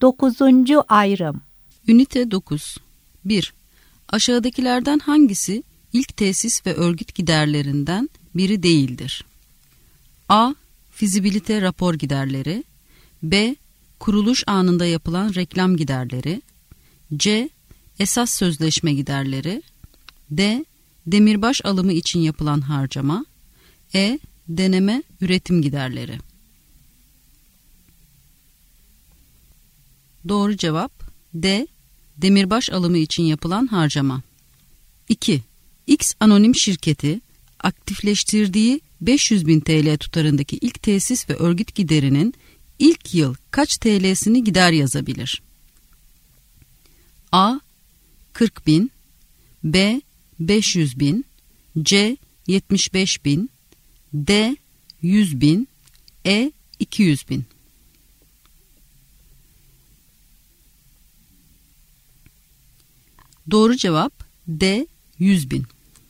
Dokuzuncu ayrım. Ünite 9. 1. Aşağıdakilerden hangisi ilk tesis ve örgüt giderlerinden biri değildir? A. Fizibilite rapor giderleri. B. Kuruluş anında yapılan reklam giderleri. C. Esas sözleşme giderleri. D. Demirbaş alımı için yapılan harcama. E. Deneme üretim giderleri. Doğru cevap D. Demirbaş alımı için yapılan harcama. 2. X anonim şirketi aktifleştirdiği 500.000 TL tutarındaki ilk tesis ve örgüt giderinin ilk yıl kaç TL'sini gider yazabilir? A. 40.000, B. 500.000, C. 75.000, D. 100.000, E. 200.000. Doğru cevap D. 100.000.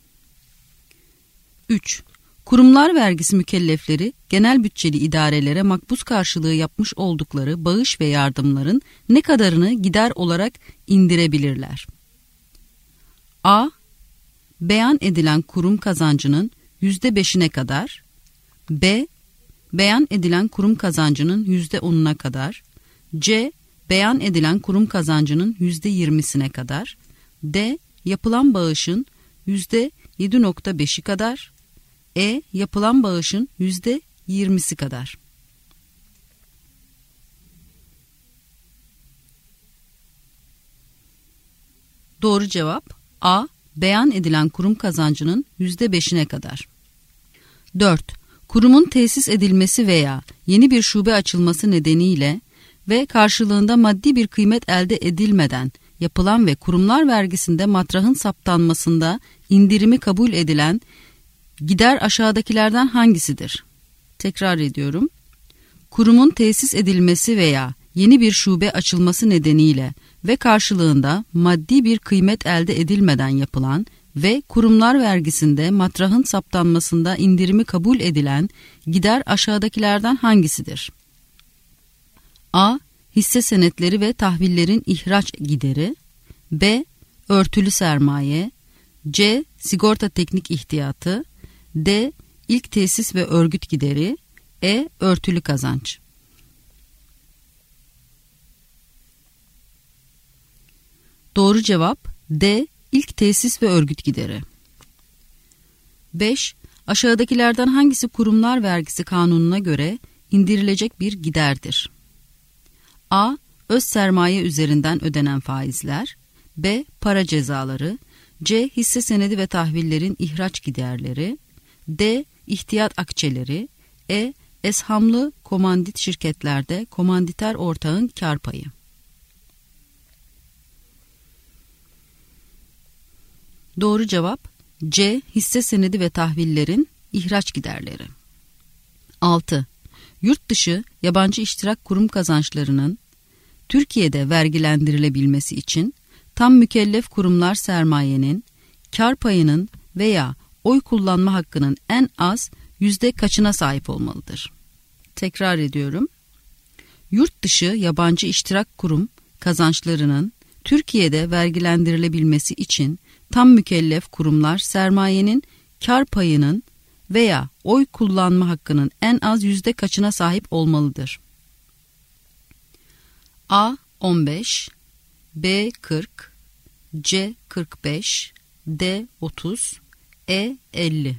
3. Kurumlar vergisi mükellefleri genel bütçeli idarelere makbuz karşılığı yapmış oldukları bağış ve yardımların ne kadarını gider olarak indirebilirler? A. Beyan edilen kurum kazancının %5'ine kadar. B. Beyan edilen kurum kazancının %10'una kadar. C. Beyan edilen kurum kazancının %20'sine kadar. D. Yapılan bağışın %7.5'i kadar. E. Yapılan bağışın %20'si kadar. Doğru cevap A. Beyan edilen kurum kazancının %5'ine kadar. 4. Kurumun tesis edilmesi veya yeni bir şube açılması nedeniyle ve karşılığında maddi bir kıymet elde edilmeden yapılan ve kurumlar vergisinde matrahın saptanmasında indirimi kabul edilen gider aşağıdakilerden hangisidir? Tekrar ediyorum. Kurumun tesis edilmesi veya yeni bir şube açılması nedeniyle ve karşılığında maddi bir kıymet elde edilmeden yapılan ve kurumlar vergisinde matrahın saptanmasında indirimi kabul edilen gider aşağıdakilerden hangisidir? A. Hisse senetleri ve tahvillerin ihraç gideri. B. Örtülü sermaye. C. Sigorta teknik ihtiyatı. D. İlk tesis ve örgüt gideri. E. Örtülü kazanç. Doğru cevap D. İlk tesis ve örgüt gideri. 5. Aşağıdakilerden hangisi kurumlar vergisi kanununa göre indirilecek bir giderdir? A. Öz sermaye üzerinden ödenen faizler. B. Para cezaları. C. Hisse senedi ve tahvillerin ihraç giderleri. D. İhtiyat akçeleri. E. Eshamlı komandit şirketlerde komanditer ortağın kar payı. Doğru cevap C. Hisse senedi ve tahvillerin ihraç giderleri. 6. Yurt dışı yabancı iştirak kurum kazançlarının Türkiye'de vergilendirilebilmesi için tam mükellef kurumlar sermayenin, kar payının veya oy kullanma hakkının en az yüzde kaçına sahip olmalıdır? Tekrar ediyorum. Yurt dışı yabancı iştirak kurum kazançlarının Türkiye'de vergilendirilebilmesi için tam mükellef kurumlar sermayenin, kar payının veya oy kullanma hakkının en az yüzde kaçına sahip olmalıdır? A. 15, B. 40, C. 45, D. 30, E. 50.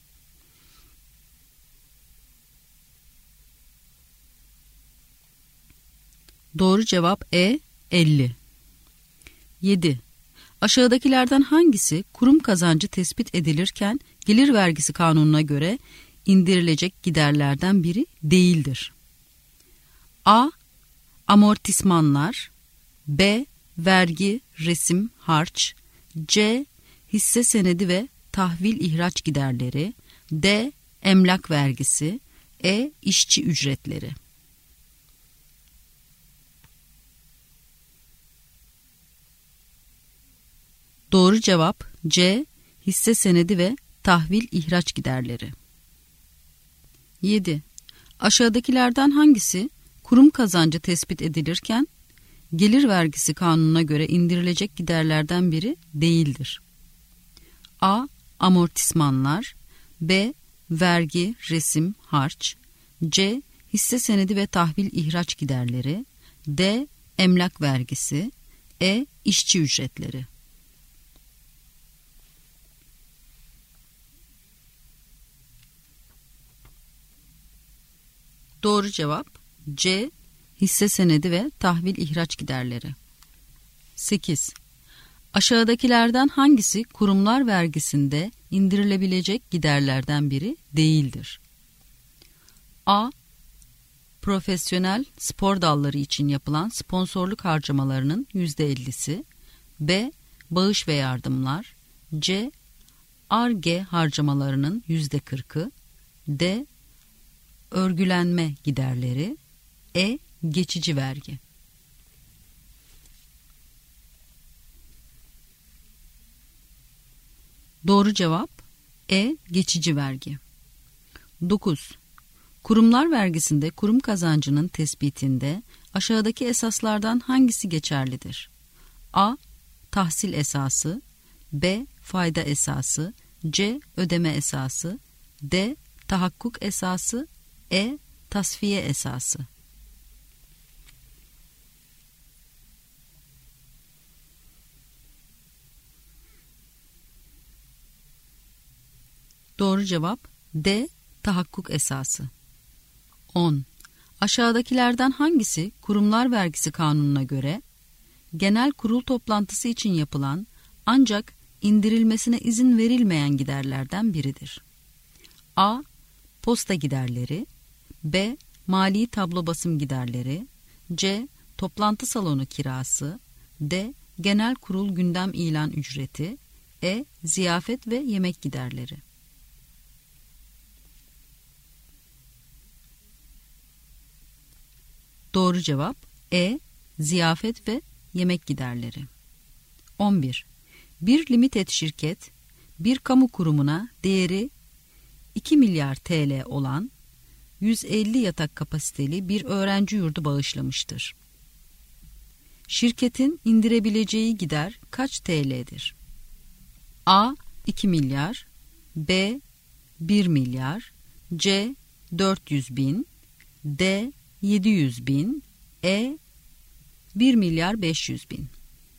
Doğru cevap E. 50. 7. Aşağıdakilerden hangisi kurum kazancı tespit edilirken gelir vergisi kanununa göre indirilecek giderlerden biri değildir? A. Amortismanlar. B. Vergi, resim, harç. C. Hisse senedi ve tahvil ihraç giderleri. D. Emlak vergisi. E. İşçi ücretleri. Doğru cevap C. Hisse senedi ve tahvil ihraç giderleri. 7. Aşağıdakilerden hangisi kurum kazancı tespit edilirken gelir vergisi kanununa göre indirilecek giderlerden biri değildir. A. Amortismanlar. B. Vergi, resim, harç. C. Hisse senedi ve tahvil ihraç giderleri. D. Emlak vergisi. E. İşçi ücretleri. Doğru cevap C. Hisse senedi ve tahvil ihraç giderleri. 8. Aşağıdakilerden hangisi kurumlar vergisinde indirilebilecek giderlerden biri değildir? A. Profesyonel spor dalları için yapılan sponsorluk harcamalarının %50'si. B. Bağış ve yardımlar. C. Ar-Ge harcamalarının %40'ı. D. Örgülenme giderleri. E. Geçici vergi. Doğru cevap E. Geçici vergi. 9. Kurumlar vergisinde kurum kazancının tespitinde aşağıdaki esaslardan hangisi geçerlidir? A. Tahsil esası. B. Fayda esası. C. Ödeme esası. D. Tahakkuk esası. E. Tasfiye esası. Doğru cevap D. Tahakkuk esası. 10. Aşağıdakilerden hangisi kurumlar vergisi kanununa göre genel kurul toplantısı için yapılan ancak indirilmesine izin verilmeyen giderlerden biridir? A. Posta giderleri. B. Mali tablo basım giderleri. C. Toplantı salonu kirası. D. Genel kurul gündem ilan ücreti. E. Ziyafet ve yemek giderleri. Doğru cevap E. Ziyafet ve yemek giderleri. 11. Bir limited şirket bir kamu kurumuna değeri 2 milyar TL olan 150 yatak kapasiteli bir öğrenci yurdu bağışlamıştır. Şirketin indirebileceği gider kaç TL'dir? A. 2 milyar. B. 1 milyar. C. 400 bin. D. 700 bin. E. 1 milyar 500 bin.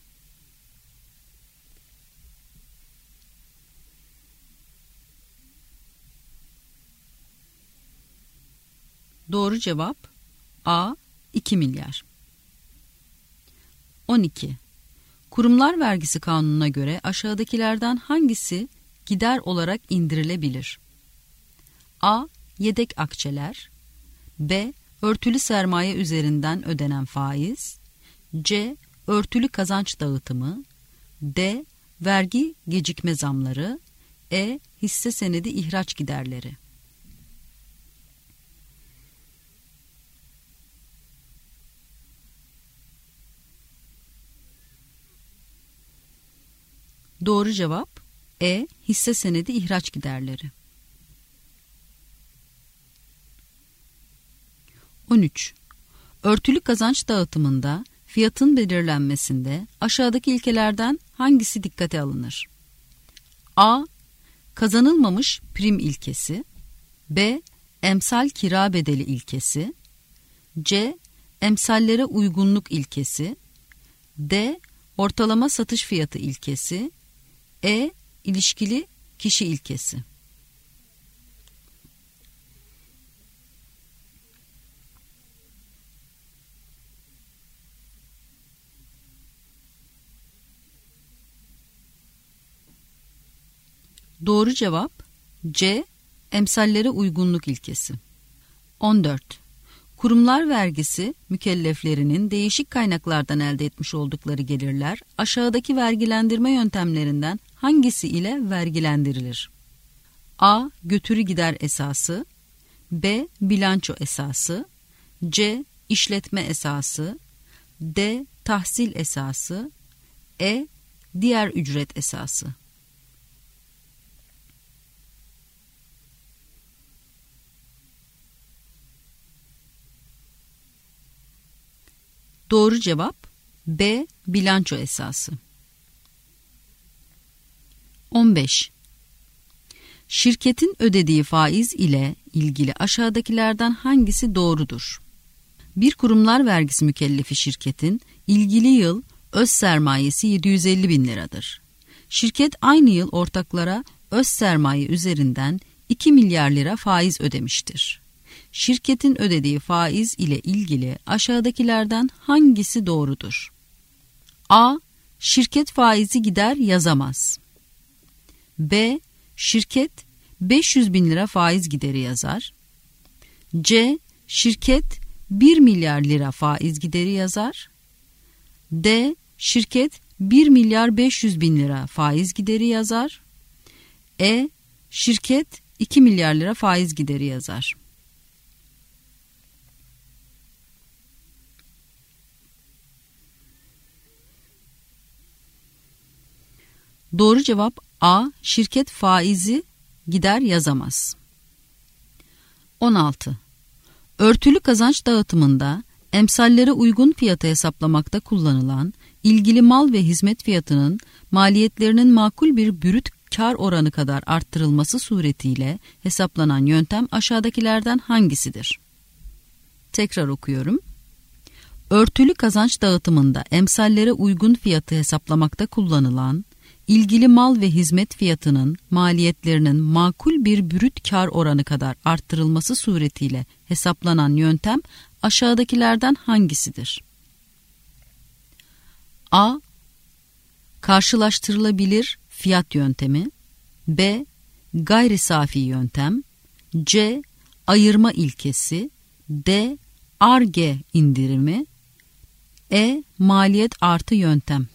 Doğru cevap A. 2 milyar. 12. Kurumlar vergisi kanununa göre aşağıdakilerden hangisi gider olarak indirilebilir? A. Yedek akçeler. B. Örtülü sermaye üzerinden ödenen faiz. C. Örtülü kazanç dağıtımı. D. Vergi gecikme zamları. E. Hisse senedi ihraç giderleri. Doğru cevap E. Hisse senedi ihraç giderleri. 13. Örtülü kazanç dağıtımında fiyatın belirlenmesinde aşağıdaki ilkelerden hangisi dikkate alınır? A. Kazanılmamış prim ilkesi. B. Emsal kira bedeli ilkesi. C. Emsallere uygunluk ilkesi. D. Ortalama satış fiyatı ilkesi. E. İlişkili kişi ilkesi. Doğru cevap C. Emsallere uygunluk ilkesi. 14. Kurumlar vergisi mükelleflerinin değişik kaynaklardan elde etmiş oldukları gelirler aşağıdaki vergilendirme yöntemlerinden hangisi ile vergilendirilir? A. Götürü gider esası. B. Bilanço esası. C. İşletme esası. D. Tahsil esası. E. Diğer ücret esası. Doğru cevap B. Bilanço esası. 15. Şirketin ödediği faiz ile ilgili aşağıdakilerden hangisi doğrudur? Bir kurumlar vergisi mükellefi şirketin ilgili yıl öz sermayesi 750 bin liradır. Şirket aynı yıl ortaklara öz sermaye üzerinden 2 milyar lira faiz ödemiştir. Şirketin ödediği faiz ile ilgili aşağıdakilerden hangisi doğrudur? A. Şirket faizi gider yazamaz. B. Şirket 500 bin lira faiz gideri yazar. C. Şirket 1 milyar lira faiz gideri yazar. D. Şirket 1 milyar 500 bin lira faiz gideri yazar. E. Şirket 2 milyar lira faiz gideri yazar. Doğru cevap A. Şirket faizi gider yazamaz. 16. Örtülü kazanç dağıtımında emsallere uygun fiyatı hesaplamakta kullanılan ilgili mal ve hizmet fiyatının maliyetlerinin makul bir brüt kar oranı kadar arttırılması suretiyle hesaplanan yöntem aşağıdakilerden hangisidir? Tekrar okuyorum. Örtülü kazanç dağıtımında emsallere uygun fiyatı hesaplamakta kullanılan ilgili mal ve hizmet fiyatının maliyetlerinin makul bir brüt kar oranı kadar arttırılması suretiyle hesaplanan yöntem aşağıdakilerden hangisidir? A. Karşılaştırılabilir fiyat yöntemi. B. Gayri safi yöntem. C. Ayırma ilkesi. D. Ar-Ge indirimi. E. Maliyet artı yöntem.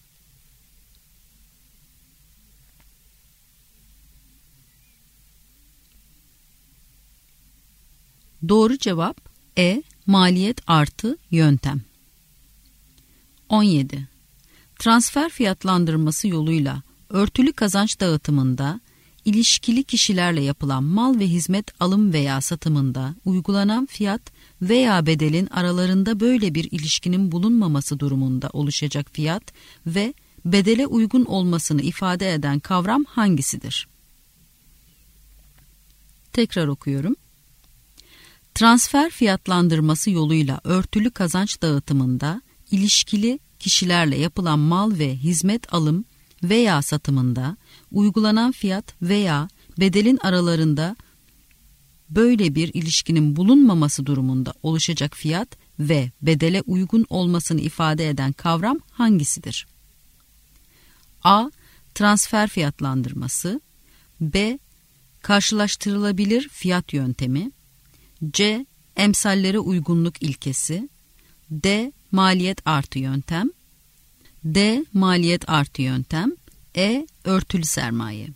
Doğru cevap E. Maliyet artı yöntem. 17. Transfer fiyatlandırması yoluyla örtülü kazanç dağıtımında ilişkili kişilerle yapılan mal ve hizmet alım veya satımında uygulanan fiyat veya bedelin aralarında böyle bir ilişkinin bulunmaması durumunda oluşacak fiyat ve bedele uygun olmasını ifade eden kavram hangisidir? Tekrar okuyorum. Transfer fiyatlandırması yoluyla örtülü kazanç dağıtımında ilişkili kişilerle yapılan mal ve hizmet alım veya satımında uygulanan fiyat veya bedelin aralarında böyle bir ilişkinin bulunmaması durumunda oluşacak fiyat ve bedele uygun olmasını ifade eden kavram hangisidir? A. Transfer fiyatlandırması. B. Karşılaştırılabilir fiyat yöntemi. C. Emsallere uygunluk ilkesi. D. Maliyet artı yöntem. D. Maliyet artı yöntem. E. Örtülü sermaye.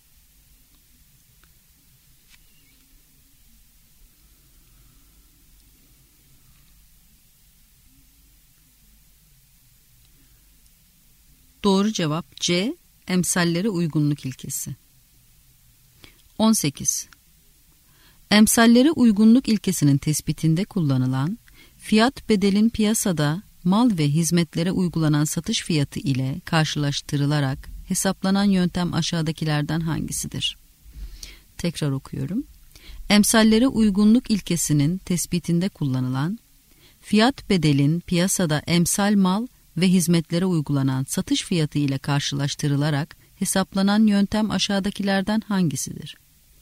Doğru cevap C. Emsallere uygunluk ilkesi. 18. Emsallere uygunluk ilkesinin tespitinde kullanılan fiyat bedelin piyasada mal ve hizmetlere uygulanan satış fiyatı ile karşılaştırılarak hesaplanan yöntem aşağıdakilerden hangisidir? Tekrar okuyorum. Emsallere uygunluk ilkesinin tespitinde kullanılan fiyat bedelin piyasada emsal mal ve hizmetlere uygulanan satış fiyatı ile karşılaştırılarak hesaplanan yöntem aşağıdakilerden hangisidir?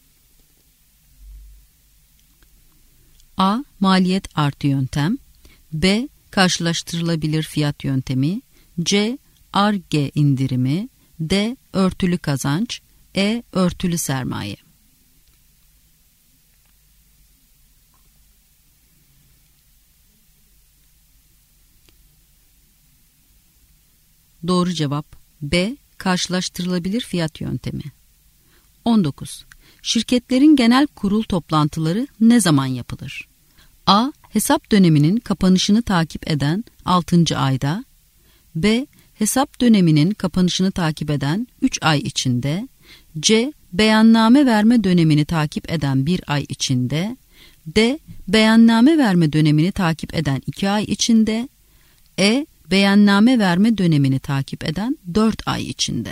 A. Maliyet artı yöntem. B. Karşılaştırılabilir fiyat yöntemi. C. Ar-Ge indirimi. D. Örtülü kazanç. E. Örtülü sermaye. Doğru cevap B. Karşılaştırılabilir fiyat yöntemi. 19. Şirketlerin genel kurul toplantıları ne zaman yapılır? A. Hesap döneminin kapanışını takip eden 6. ayda. B. Hesap döneminin kapanışını takip eden 3 ay içinde. C. Beyanname verme dönemini takip eden 1 ay içinde. D. Beyanname verme dönemini takip eden 2 ay içinde. E. beyanname verme dönemini takip eden 4 ay içinde.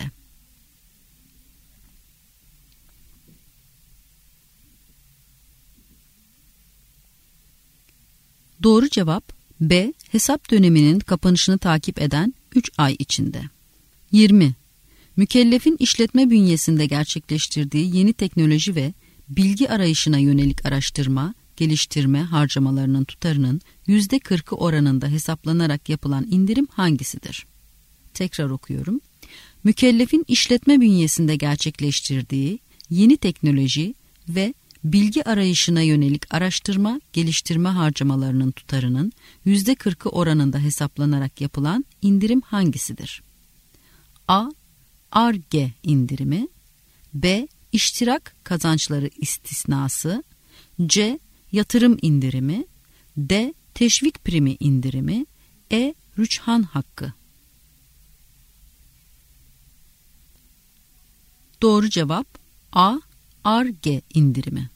Doğru cevap B. Hesap döneminin kapanışını takip eden 3 ay içinde. 20. Mükellefin işletme bünyesinde gerçekleştirdiği yeni teknoloji ve bilgi arayışına yönelik araştırma, geliştirme harcamalarının tutarının %40'ı oranında hesaplanarak yapılan indirim hangisidir? Tekrar okuyorum. Mükellefin işletme bünyesinde gerçekleştirdiği yeni teknoloji ve bilgi arayışına yönelik araştırma, geliştirme harcamalarının tutarının %40'ı oranında hesaplanarak yapılan indirim hangisidir? A. Ar-Ge indirimi, B. İştirak kazançları istisnası, C. Yatırım indirimi, D. Teşvik primi indirimi, E. Rüçhan hakkı. Doğru cevap A. Ar-Ge indirimi.